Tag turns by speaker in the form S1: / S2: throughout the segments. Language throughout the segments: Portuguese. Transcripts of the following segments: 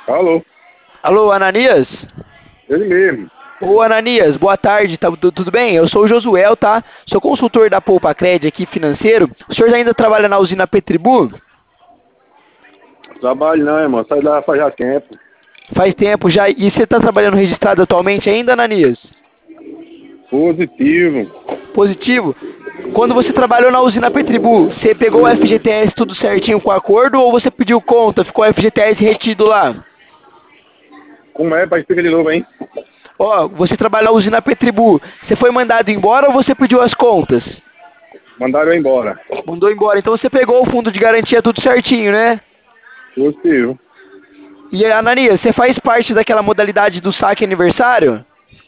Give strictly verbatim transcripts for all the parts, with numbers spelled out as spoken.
S1: Alô,
S2: Alô, Ananias?
S1: ele mesmo.
S2: Ô, Ananias, boa tarde, tá, tu- tudo bem? Eu sou o Josuel, tá? Sou consultor da Poupa Cred aqui, financeiro. O senhor ainda trabalha na usina Petribu?
S1: Trabalho não, irmão. Sai lá faz já tempo.
S2: Faz tempo já. E você tá trabalhando registrado atualmente ainda, Ananias?
S1: Positivo.
S2: Positivo? Quando você trabalhou na usina Petribu, você pegou o F G T S tudo certinho com o acordo ou você pediu conta? Ficou o F G T S retido lá?
S1: Como é? Pra explicar de novo, hein?
S2: Ó, você trabalha na usina Petribu. Você foi mandado embora ou você pediu as contas?
S1: Mandaram eu embora.
S2: Mandou embora. Então você pegou o fundo de garantia tudo certinho, né?
S1: Positivo.
S2: E Ananias, você faz parte daquela modalidade do saque aniversário?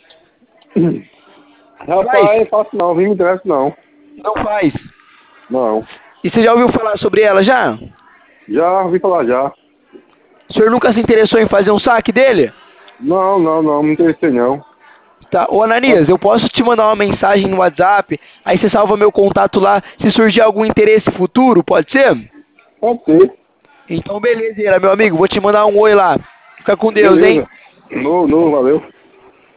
S2: Faz?
S1: Rapaz, faço não. Vim me interessa não.
S2: Não faz.
S1: Não.
S2: E você já ouviu falar sobre ela já?
S1: Já ouvi falar já.
S2: O senhor nunca se interessou em fazer um saque dele?
S1: Não, não, não. Não me interessei não.
S2: Tá. Ô Ananias, eu posso te mandar uma mensagem no WhatsApp, aí você salva meu contato lá, se surgir algum interesse futuro, pode ser?
S1: Pode ser.
S2: Então beleza, meu amigo, vou te mandar um oi lá. Fica com Deus, hein?
S1: Beleza. No, no, valeu.